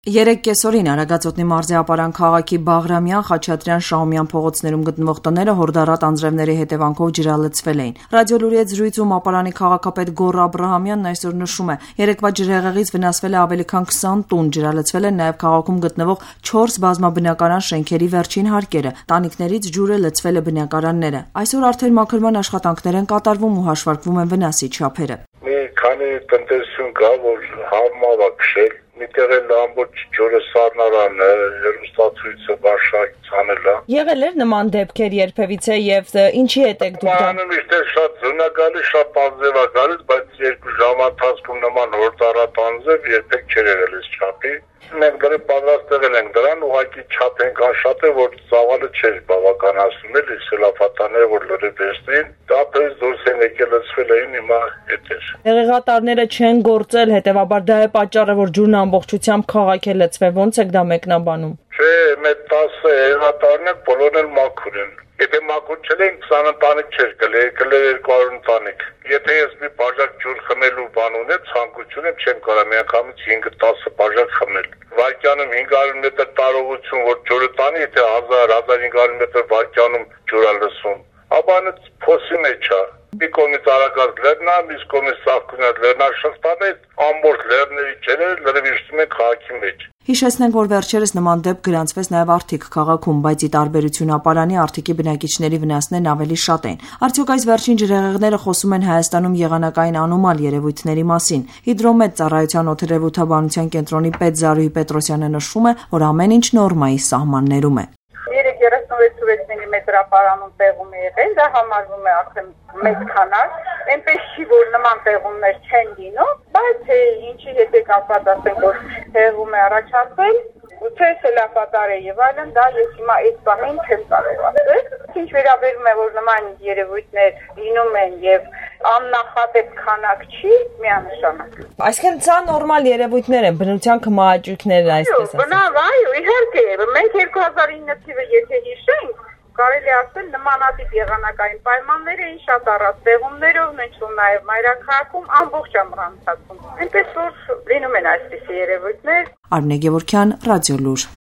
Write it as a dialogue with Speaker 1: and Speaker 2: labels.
Speaker 1: Երեկ կեսօրին Արագածոտնի մարզեապարան քաղաքի Բաղրամյան, Խաչատրյան, Շահումյան փողոցներում գտնվող տները հորդառատ անձրևների հետևանքով ջրալցվել էին։ Ռադիոլուրի հետ զրույցում ապարանի քաղաքապետ Գոռ Աբրահամյանն այսօր նշում է, երեկվա ջրհեղեղից վնասվել է ավելի քան 20 տուն, ջրալցվել են նաև քաղաքում գտնվող 4 բազմաբնակարան շենքերի վերջին հարկերը, տանիքներից ջուրը լցվել է բնակարանները։ Այսօր արդեն մաքրման աշխատանքներ են կատարվում ու հաշվարկվում են վնասի չափերը։
Speaker 2: Մի քանի տնտեսություն կա, որ համավա քշել Միտեղ էլ ամբողջ ջուրը սառնարանը, հեռուստացույցը բաշխից անելա։
Speaker 1: Եղել էր նման դեպքեր երբևիցե եւ ինչի հետ եք դուք դա։
Speaker 2: Միշտ շատ զնագալի, շատ անձև է գալիս, բայց 2 ժամ ընթացքում նման հորդառատ անձև երբեք չէր եղել այս չափի։ Մենք դեռ պատրաստ ենք դրան, ուղղակի չափ ենք աշխատել, որ ծավալը չէր բավականացնում էլի սելավատաները, որ լրիվեցնին, դապրես դուրս են եկել լցվել էին հիմա հետեր։
Speaker 1: Հեղեղատարները չեն գործել, հետեւաբար դա է պատճառը, որ ջուրն ամբողջությամբ քաղաք է լցվել, ոնց եք դա մեկնաբանում։
Speaker 2: Չէ, մեր 10 հեղեղատարներ բոլորն էլ մաքուր են։ Եթե մաքուր չլեին 20 ընտանիք չէր գլել 200 ընտանիք։ Եթե ես մի բաժակ ջուր խմելու բան ունեմ, ցանկություն եմ, չեմ կարող միանգամից 5-10 բաժակ խմել։ Վարկյանում 500 մետր տարողություն, որ ջուրը տանի, եթե 1000-1500 մետր վարկյանում ջուր է լսում, ապա փոսի մեջ է։ Մի կողմից Արագած լեռնն է, մյուս կողմից Սաղկունյաց լեռնաշղթան է, ամբողջ լեռների ջրերը լրիվեցնում են քաղաքի մեջ։
Speaker 1: Հիշեցնենք, որ վերջերս նման դեպք գրանցվեց նաև Արթիկ քաղաքում, բայց ի տարբերություն ապարանի Արթիկի բնակիչների վնասներն ավելի շատ են։ Արդյոք այս վերջին ջրհեղեղները խոսում են Հայաստանում եղանակային անոմալ երևույթների մասին։ Հիդրոմետ ծառայության օդերևութաբանության կենտրոնի պետ Զարուհի Պետրոսյանը նշում է, որ ամեն ինչ նորմայի սահմաններում է։
Speaker 3: 36 մմ ապարանում տեղում է եղել, դա համարվում է արդեն մեծ քանակ, այնպես չի, որ նման տեղումներ չեն լինում, բայց ինչի հետ է կապված, ասենք, որ տեղում է առաջացել, գուցե սելավատար է եւ այլն, դա ես հիմա այս բանին չեմ կարող ասել։ Ինչ վերաբերում է, որ նման երևույթներ լինում են եւ աննախադեպ քանակ չի, միանշանակ։
Speaker 1: Այսինքն սա նորմալ երևույթներ են, բնության քմահաճույքներ, այսպես ասած։
Speaker 3: Բնավ, այո, իհարկե, մենք 2009 թիվը եթե հիշենք, կարելի ասել նմանատիպ եղանակային պայմաններ էին շատ առած տեղումներով, նույնիսկ նաև մայրաքաղաքում ամբողջ ամռան ընթացքում։ Այնպես որ լինում են այսպիսի երևույթներ։
Speaker 1: Արմինե Գևորգյան, Ռադիոլուր։